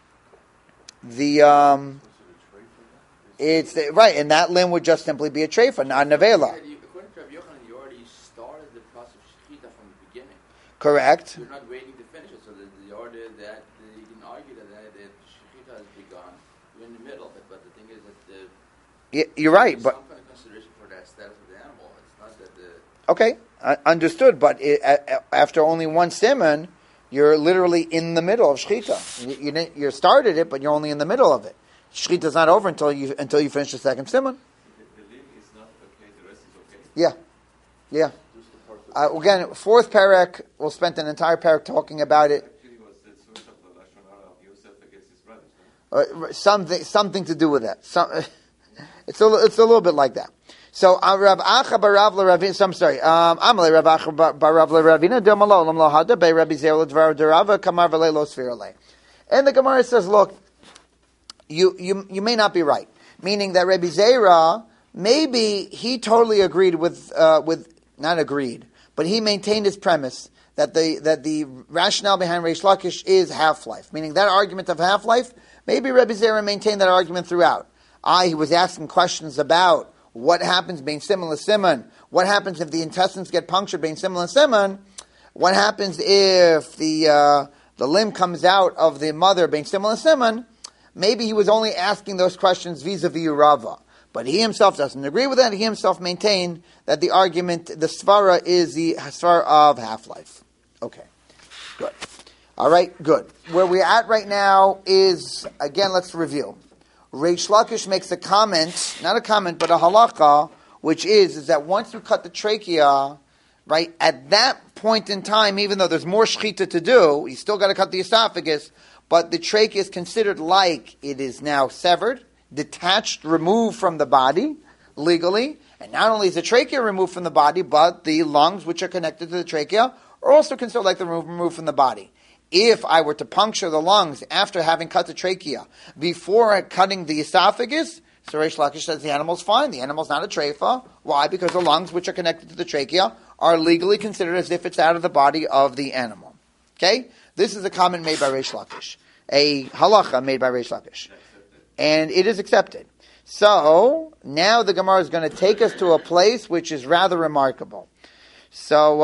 S1: it's right, and that limb would just simply be a treifa, not a nevela.
S2: According to Rabbi Yochanan, you already started the process of shechita from the beginning.
S1: Correct.
S2: You're not waiting to finish it, so the order that you can argue that the shechita has begun. You're in the middle of it, but the thing is that
S1: You're right,
S2: there's
S1: but
S2: some kind of consideration for the status of the animal. It's not that the
S1: okay, understood. But after only one simon, you're literally in the middle of shechita. You started it, but you're only in the middle of it. Shechita is not over until you finish the second simon.
S4: The limb is not okay, the rest is okay?
S1: Yeah. Again, fourth parak, we'll spend an entire parak talking about it.
S4: Actually, was the source of the Lashon Hara of Yosef against his brothers, no?
S1: Something to do with that. It's a little bit like that. So Rav Acha barav l'Ravina. I'm sorry. Amalei Rav Acha barav l'Ravina. Demalo lam lo hada be Rabbi Zera l'dvar derava kamar v'le lo sfirale. And the Gemara says, look, you may not be right. Meaning that Rabbi Zera, maybe he totally agreed with not agreed, but he maintained his premise that the rationale behind Reish Lakish is half-life. Meaning that argument of half-life, maybe Rabbi Zera maintained that argument throughout. He was asking questions about what happens being simon l'simon, what happens if the intestines get punctured being simon l'simon, what happens if the limb comes out of the mother being simon l'simon. Maybe he was only asking those questions vis-a-vis Rava. But he himself doesn't agree with that. He himself maintained that the argument, the svara, is the svara of half-life. Okay, good. All right, good. Where we're at right now is, again, let's review. Reish Lakish makes a comment, not a comment, but a halacha, which is that once you cut the trachea, right, at that point in time, even though there's more shechita to do, you still got to cut the esophagus, but the trachea is considered like it is now severed, detached, removed from the body, legally. And not only is the trachea removed from the body, but the lungs, which are connected to the trachea, are also considered like they're removed from the body. If I were to puncture the lungs after having cut the trachea, before cutting the esophagus, so Reish Lakish says the animal's fine. The animal's not a treifa. Why? Because the lungs, which are connected to the trachea, are legally considered as if it's out of the body of the animal. Okay? This is a comment made by Reish Lakish. A halacha made by Reish Lakish. And it is accepted. So, now the Gemara is going to take us to a place which is rather remarkable. So,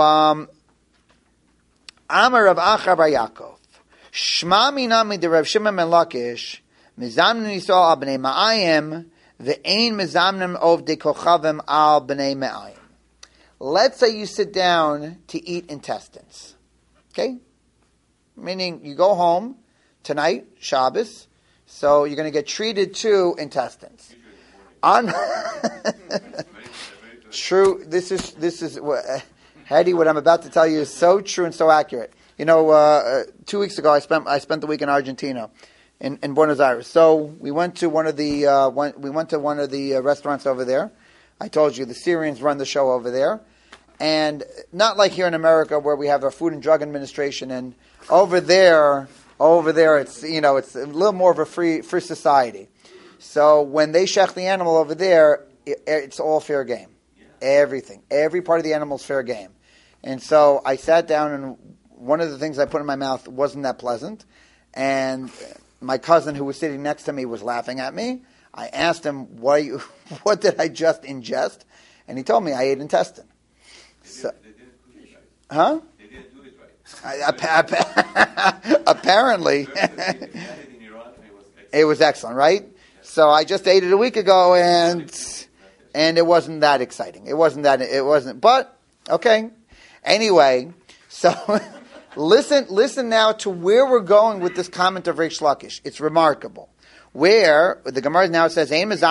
S1: Amar Rav Acha bar Yaakov. Shma minami de Rav Shimon ben Lakish, mizamnim Yisrael al b'nei ma'ayim, ve'ein mizamnim of de kochavim al b'nei ma'ayim. Let's say you sit down to eat intestines. Okay? Meaning, you go home tonight, Shabbos, so you're going to get treated to intestines. True. This is Hedy, what I'm about to tell you is so true and so accurate. 2 weeks ago I spent the week in Argentina, in Buenos Aires. So we went to one of the restaurants over there. I told you the Syrians run the show over there, and not like here in America where we have our Food and Drug Administration, and over there it's it's a little more of a free society. So when they shech the animal over there, it's all fair game. Everything. Every part of the animal is fair game. And so I sat down, and one of the things I put in my mouth wasn't that pleasant. And my cousin who was sitting next to me was laughing at me. I asked him, what did I just ingest? And he told me I ate intestine.
S4: They didn't do it right.
S1: Huh?
S4: They didn't do it right.
S1: Apparently.
S4: It
S1: was excellent, right? So I just ate it a week ago, and it wasn't that exciting. It wasn't, but, okay. Anyway, so listen now to where we're going with this comment of Reish Lakish. It's remarkable. Where the Gemara now says,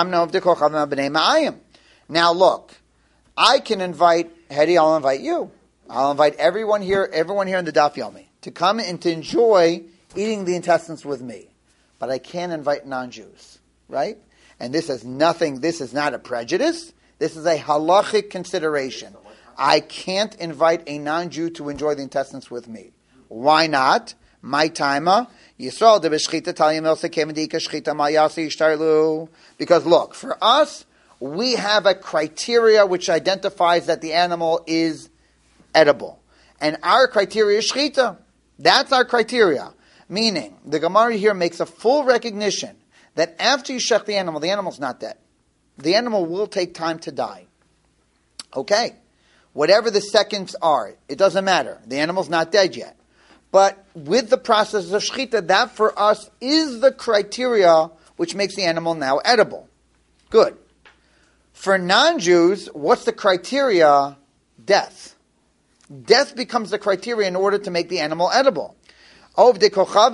S1: now look, I can invite, Hedy, I'll invite you. I'll invite everyone here in the Daf Yomi to come and to enjoy eating the intestines with me. But I can't invite non-Jews, right? And this is not a prejudice. This is a halachic consideration. I can't invite a non-Jew to enjoy the intestines with me. Why not? My timer. Yisrael de b'shchita talim el sekevendika shchita mal yasi yishtarlu. Because look, for us, we have a criteria which identifies that the animal is edible. And our criteria is shchita. That's our criteria. Meaning, the Gemara here makes a full recognition that after you shech the animal's not dead. The animal will take time to die. Okay. Whatever the seconds are, it doesn't matter. The animal's not dead yet. But with the process of shechita, that for us is the criteria which makes the animal now edible. Good. For non-Jews, what's the criteria? Death. Death becomes the criteria in order to make the animal edible. So for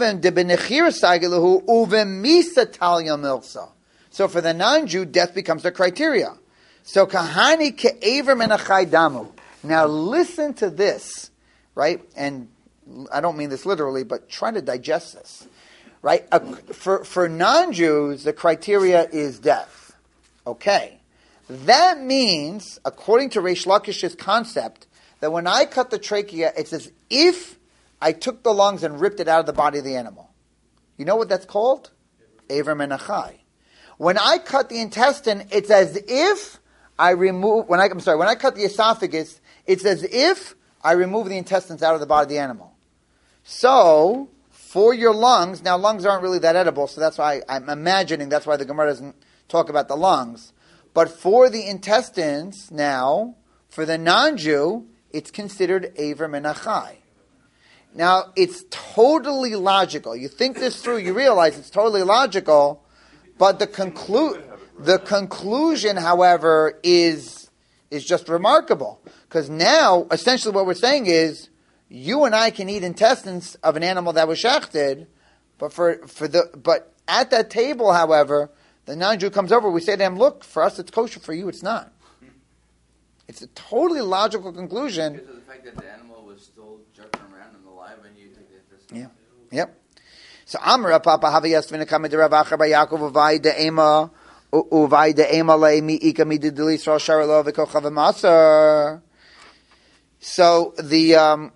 S1: the non-Jew, death becomes the criteria. So kahani ke'ever menachai damu. Now listen to this, right? And I don't mean this literally, but try to digest this, right? For non-Jews, the criteria is death. Okay. That means, according to Reish Lakish's concept, that when I cut the trachea, it's as if I took the lungs and ripped it out of the body of the animal. You know what that's called? Ever menachai. When I cut the intestine, it's as if I remove. When I cut the esophagus, it's as if I remove the intestines out of the body of the animal. So, for your lungs, now lungs aren't really that edible, so that's why I'm imagining that's why the Gemara doesn't talk about the lungs. But for the intestines, now, for the non-Jew, it's considered Ever Menachai. Now, it's totally logical. You think this through, you realize it's totally logical, but the conclusion, however, is just remarkable. Because now, essentially what we're saying is, you and I can eat intestines of an animal that was shechted, but at that table, however, the non-Jew comes over, we say to him, look, for us it's kosher, for you it's not. It's a totally logical conclusion.
S2: Because of the fact that the animal was still jerking around and alive when you took the intestine.
S1: Yeah. Yep. So Amra Papa Haviyas Vinakama de Rav Acha Bar Yaakov Uvai de Ema Uvai de Ema Le Mi Ika Mi de Delis Rosh Sharalo V'Kochav Masar. So the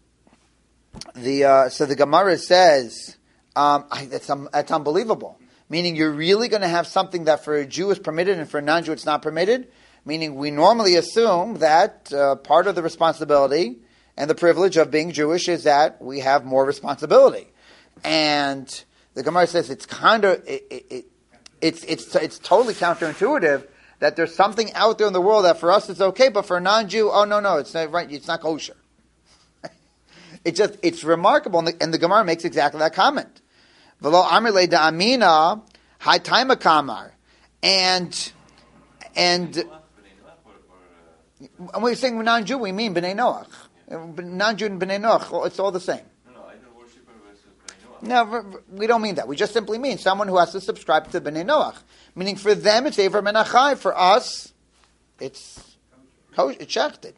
S1: Gemara says that's unbelievable. Meaning you're really going to have something that for a Jew is permitted and for a non-Jew it's not permitted. Meaning we normally assume that part of the responsibility and the privilege of being Jewish is that we have more responsibility. And the Gemara says it's it's totally counterintuitive that there's something out there in the world that for us is okay, but for a non-Jew, oh no, it's not right. It's not kosher. It's remarkable, and the Gemara makes exactly that comment. V'lo amir le da'amina high time kamar, and when we're saying non-Jew, we mean b'nei Noach. Non-Jew and b'nei Noach, it's all the same. No, we don't mean that. We just simply mean someone who has to subscribe to B'nai Noach. Meaning for them, it's Ever Menachai. For us, it's shechted.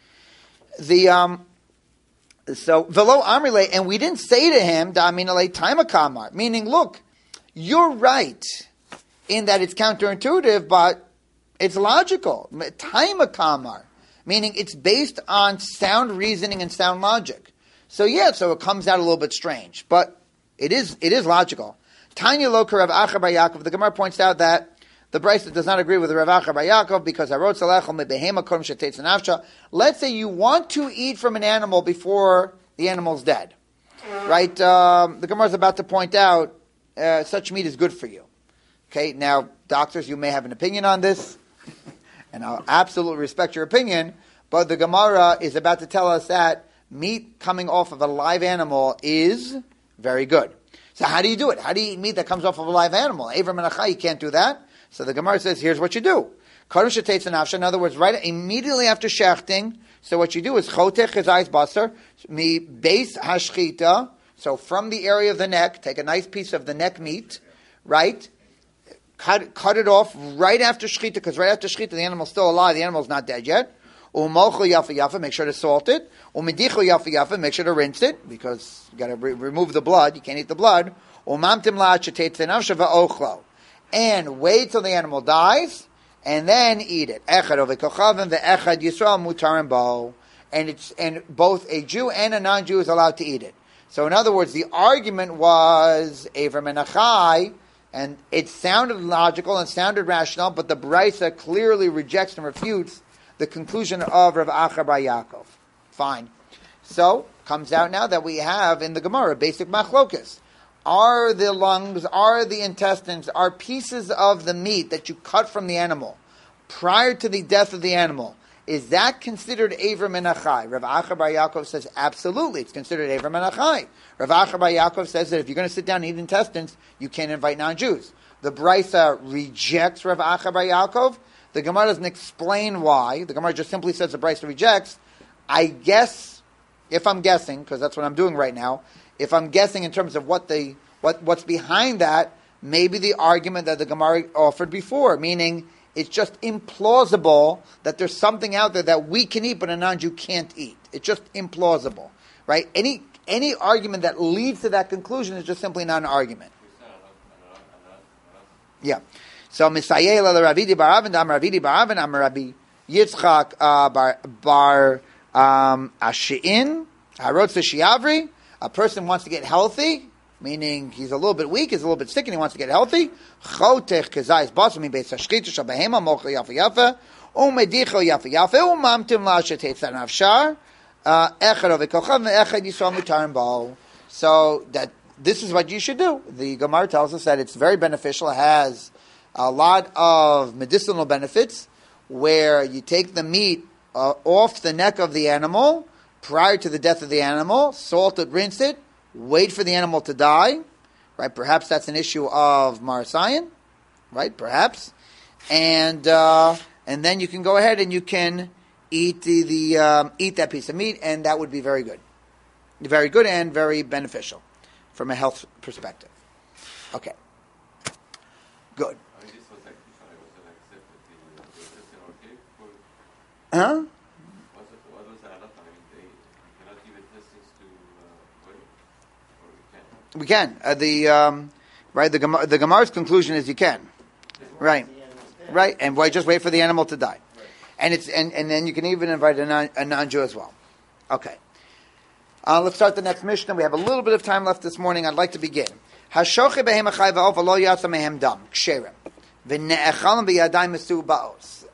S1: So, Velo Amrile, and we didn't say to him, Da'aminale Taimakamar. Meaning, look, you're right in that it's counterintuitive, but it's logical. Taimakamar. Meaning it's based on sound reasoning and sound logic. So it comes out a little bit strange, but it is logical. Tanya Loka Rav Acha Bar Yaakov, the Gemara points out that the Brisa does not agree with Rav Acha Bar Yaakov because Harot Salechel Mebehema Kodem Shetetz Nafsha. Let's say you want to eat from an animal before the animal's dead, right? The Gemara is about to point out such meat is good for you. Okay, now doctors, you may have an opinion on this, and I'll absolutely respect your opinion. But the Gemara is about to tell us that meat coming off of a live animal is very good. So how do you do it? How do you eat meat that comes off of a live animal? Ever Menachai, you can't do that. So the Gemara says, here's what you do. In other words, right immediately after shechting, so what you do is chotech chizayis basar, mi base hashchita, so from the area of the neck, take a nice piece of the neck meat, right? Cut it off right after shechita, because right after shechita, the animal's still alive, the animal's not dead yet. U'mocho yafa yafa, make sure to salt it. U'midicho yafa yafa, make sure to rinse it, because you got to remove the blood, you can't eat the blood. U'mamtim la'achetet zenavsha va'ochlo. And wait till the animal dies, and then eat it. Echad ovekochavim ve'echad Yisrael mutarim bo. And both a Jew and a non-Jew is allowed to eat it. So in other words, the argument was, Ever Menachai, And it sounded logical and sounded rational, but the Brisa clearly rejects and refutes the conclusion of Rav Acha bar Yaakov. Fine. So, comes out now that we have in the Gemara basic machlokas. Are the lungs, are the intestines, are pieces of the meat that you cut from the animal prior to the death of the animal, is that considered Eiver min Achai? Rav Acha bar Yaakov says absolutely, it's considered Eiver min Achai. Rav Acha bar Yaakov says that if you're going to sit down and eat intestines, you can't invite non-Jews. The Brisa rejects Rav Acha bar Yaakov. The Gemara doesn't explain why. The Gemara just simply says the Brisa rejects. I guess, if I'm guessing, because that's what I'm doing right now, if I'm guessing in terms of what's behind that, maybe the argument that the Gemara offered before, meaning it's just implausible that there's something out there that we can eat but a non-Jew can't eat. It's just implausible, right? Any argument that leads to that conclusion is just simply not an argument. Yeah. So Misayel al Ravidi bar Avin, Ravidi bar Avin, Rabbi Yitzchak bar Ashein, Harotz Shiavri. A person wants to get healthy, meaning he's a little bit weak, he's a little bit sick, and he wants to get healthy. Chotech kezayis basmi beis hashchita shabehema mocha yafa yafa umedicho yafa yafa umamtim la'ashet heitzan avshar echad ovikochav ve'echad yisrael mutarim ba'ol. So that this is what you should do. The Gemara tells us that it's very beneficial. It has a lot of medicinal benefits, where you take the meat off the neck of the animal prior to the death of the animal, salt it, rinse it, wait for the animal to die, right? Perhaps that's an issue of Marasayan, right? Perhaps, and then you can go ahead and you can eat eat that piece of meat, and that would be very good and very beneficial from a health perspective. Okay, good.
S4: I mean, this was like, if I was accepted the intestine okay for...
S1: Huh?
S4: What was the halacha? I mean, they cannot give intestines to women, or we can?
S1: We can. Right. The Gemara's conclusion is you can. Right. Right. And just wait for the animal to die. Right. And it's and then you can even invite a non-Jew as well. Okay. Let's start the next Mishnah. We have a little bit of time left this morning. I'd like to begin. Hashoche behem achai va'ov v'lo yatsa mehem dam ksherem v'ne'echalim b'yadayim mesu ba'os.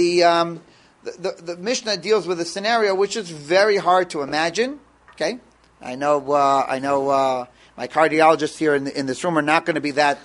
S1: The Mishnah deals with a scenario which is very hard to imagine. Okay, I know. My cardiologists here in this room are not going to be that,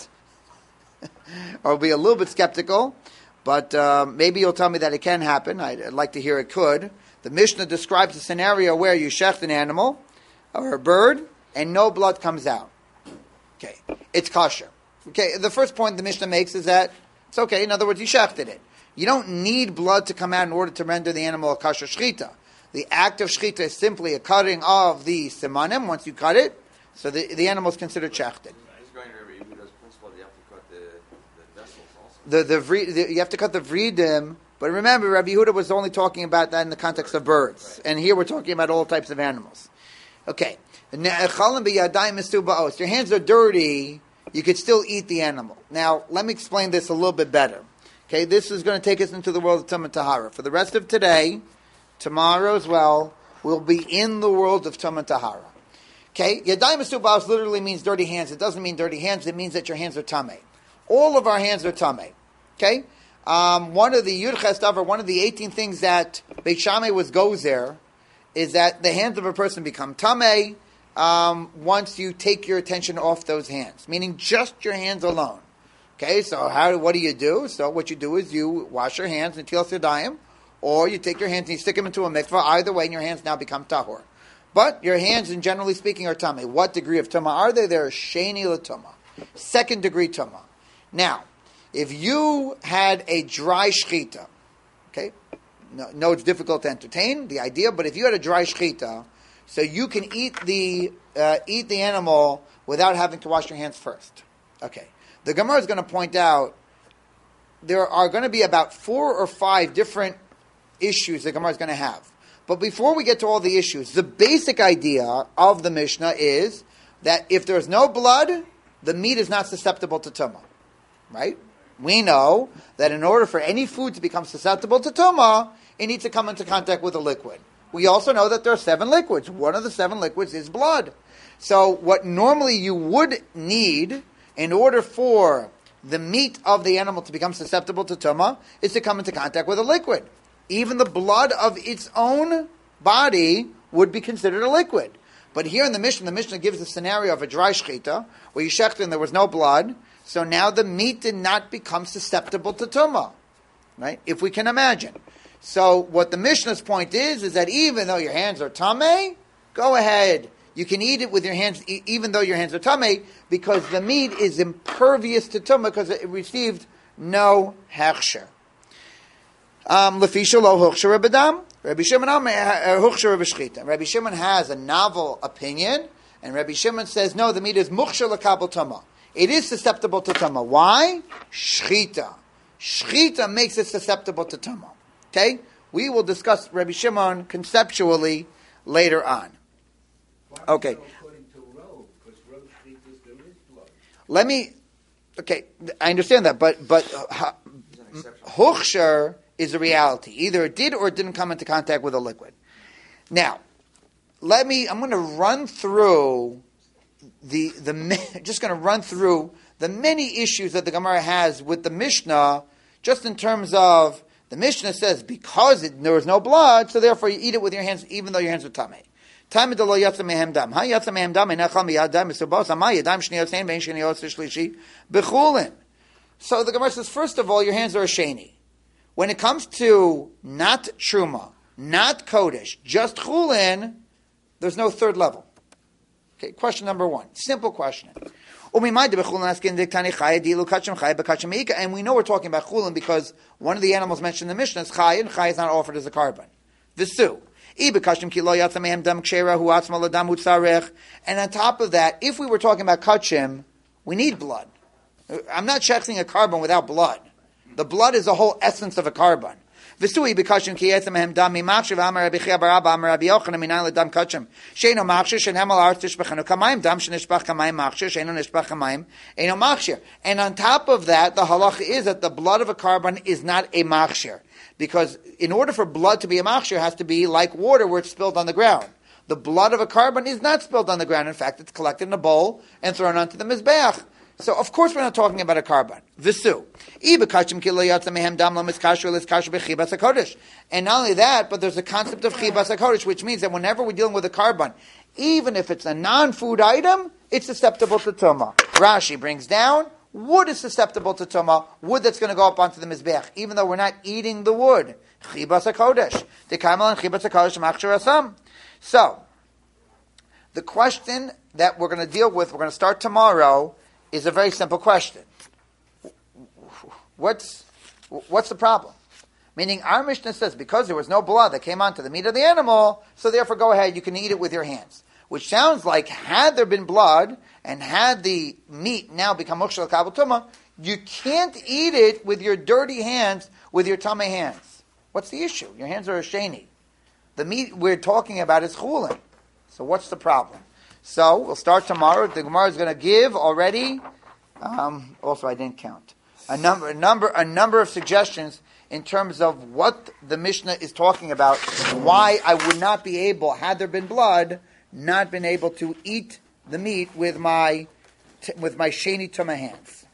S1: or will be a little bit skeptical. But maybe you'll tell me that it can happen. I'd like to hear it could. The Mishnah describes a scenario where you shecht an animal or a bird and no blood comes out. Okay, it's kosher. Okay, the first point the Mishnah makes is that it's okay. In other words, you shechted it. You don't need blood to come out in order to render the animal a kosher shchita. The act of shchita is simply a cutting of the simanim. Once you cut it, so the animal is considered shechted.
S2: He's going to Rabbi Yehuda's principle. You have to cut the vessels also.
S1: You have to cut the vridim. But remember, Rabbi Yehuda was only talking about that in the context of birds. Right. And here we're talking about all types of animals. Okay. Your hands are dirty, you could still eat the animal. Now, let me explain this a little bit better. Okay, this is going to take us into the world of Tumah Tahara. For the rest of today, tomorrow as well, we'll be in the world of Tumah Tahara. Okay, Yadayim Mesubahos literally means dirty hands. It doesn't mean dirty hands, it means that your hands are tameh. All of our hands are tameh. Okay? One of the Yud Chestav, or one of the 18 things that Beit Shammai was gozer, is that the hands of a person become tameh once you take your attention off those hands, meaning just your hands alone. Okay, so what do you do? So what you do is you wash your hands in Til Sidayim, or you take your hands and you stick them into a mikvah. Either way, and your hands now become tahor. But your hands, in generally speaking, are tameh. What degree of tumah are they? They're sheni l'tumah, second degree tumah. Now, if you had a dry shchita, okay, no, it's difficult to entertain the idea, but if you had a dry shchita, so you can eat the animal without having to wash your hands first. Okay. The Gemara is going to point out there are going to be about 4 or 5 different issues the Gemara is going to have. But before we get to all the issues, the basic idea of the Mishnah is that if there's no blood, the meat is not susceptible to tumah. Right? We know that in order for any food to become susceptible to tumah, it needs to come into contact with a liquid. We also know that there are 7 liquids. One of the 7 liquids is blood. So what normally you would need in order for the meat of the animal to become susceptible to tumah, is to come into contact with a liquid. Even the blood of its own body would be considered a liquid. But here in the Mishnah gives the scenario of a dry shechita, where you shechted and there was no blood, so now the meat did not become susceptible to tumah, right? If we can imagine. So what the Mishnah's point is that even though your hands are tameh, go ahead. You can eat it with your hands, even though your hands are tameh, because the meat is impervious to tumah because it received no hechsher. Lefisha lo huchsher b'dam. Rabbi Shimon huchsher b'shchita. Rabbi Shimon has a novel opinion, and Rabbi Shimon says, no, the meat is muchsher l'kabel tumah. It is susceptible to tumah. Why? Shchita. Shchita makes it susceptible to tumah. Okay? We will discuss Rabbi Shimon conceptually later on. Okay. I understand that, but huchsher is a reality. Either it did or it didn't come into contact with a liquid. Now, I'm going to run through just going to run through the many issues that the Gemara has with the Mishnah, just in terms of the Mishnah says because there was no blood, so therefore you eat it with your hands, even though your hands are tamei. So the Gemara says, first of all, your hands are a sheni. When it comes to not truma, not kodesh, just chulin, there's no third level. Okay, question number one. Simple question. And we know we're talking about chulin because one of the animals mentioned in the Mishnah is chay, and chay is not offered as a carbon. Visu. And on top of that, if we were talking about kachim, we need blood. I'm not checking a carbon without blood. The blood is the whole essence of a carbon. Visui b'kashim ki yetzem mehem dam mimakshiv amar Rabbi Chia bar Abba amar Rabbi Yochanan minan ledam kachim sheino machshir shenem al arz tishbachenu kamayim dam shenishbach kamayim machshir sheino nishbach kamayim eino machshir. And on top of that, the halacha is that the blood of a carbon is not a machshir, because in order for blood to be a machshir, it has to be like water where it's spilled on the ground. The blood of a carbon is not spilled on the ground. In fact, it's collected in a bowl and thrown onto the mizbeach. So, of course, we're not talking about a carbon. Visu. And not only that, but there's a concept of chibas hakodesh, which means that whenever we're dealing with a carbon, even if it's a non-food item, it's susceptible to tumah. Rashi brings down, wood is susceptible to tumah, wood that's going to go up onto the mizbeach, even though we're not eating the wood. Chibas hakodesh. Dekaimal and chibas hakodesh machshir asam. So, the question that we're going to deal with, we're going to start tomorrow, is a very simple question. What's the problem? Meaning, our Mishnah says, because there was no blood that came onto the meat of the animal, so therefore go ahead, you can eat it with your hands. Which sounds like, had there been blood, and had the meat now become mukhshal kabel tumah, you can't eat it with your dirty hands, with your tamei hands. What's the issue? Your hands are a sheni. The meat we're talking about is chulin. So what's the problem? So we'll start tomorrow. The Gemara is going to give already. Also, I didn't count a number of suggestions in terms of what the Mishnah is talking about. Why I would not be able, had there been blood, not been able to eat the meat with my sheni tumah hands.